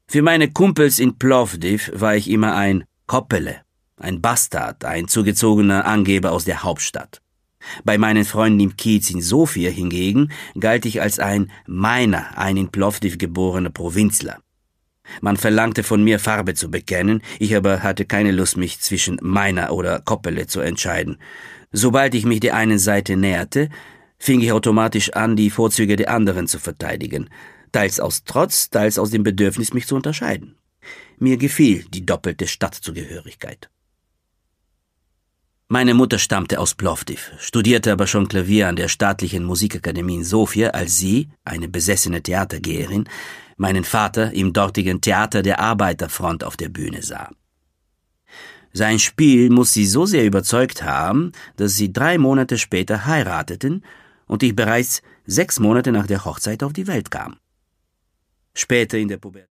Für meine Kumpels in Plovdiv war ich immer ein Koppele, ein Bastard, ein zugezogener Angeber aus der Hauptstadt. Bei meinen Freunden im Kiez in Sofia hingegen galt ich als ein Meiner, ein in Plovdiv geborener Provinzler. Man verlangte von mir, Farbe zu bekennen, ich aber hatte keine Lust, mich zwischen Meiner oder Koppele zu entscheiden. Sobald ich mich der einen Seite näherte, fing ich automatisch an, die Vorzüge der anderen zu verteidigen, teils aus Trotz, teils aus dem Bedürfnis, mich zu unterscheiden. Mir gefiel die doppelte Stadtzugehörigkeit. Meine Mutter stammte aus Plovdiv, studierte aber schon Klavier an der staatlichen Musikakademie in Sofia, als sie, eine besessene Theatergeherin, meinen Vater im dortigen Theater der Arbeiterfront auf der Bühne sah. Sein Spiel muss sie so sehr überzeugt haben, dass sie 3 Monate später heirateten und ich bereits 6 Monate nach der Hochzeit auf die Welt kam. Später in der Pubertät